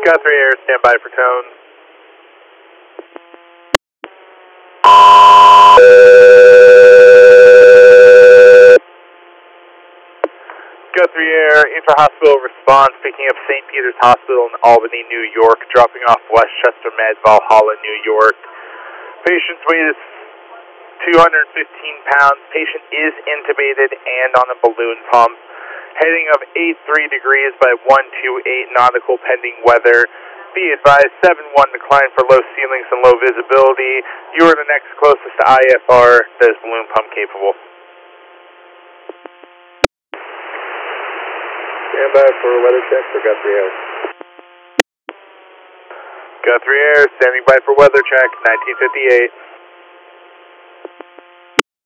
Guthrie Air, stand by for tone. Guthrie Air, intra-hospital response, picking up St. Peter's Hospital in Albany, New York, dropping off Westchester Med, Valhalla, New York. Patient's weight is 215 pounds. Patient is intubated and on a balloon pump. Heading of 83 degrees by 128 nautical pending weather. Be advised, 7-1 decline for low ceilings and low visibility. You are the next closest to IFR that is balloon pump capable. Stand by for a weather check for Guthrie Air. Guthrie Air, standing by for weather check, 1958.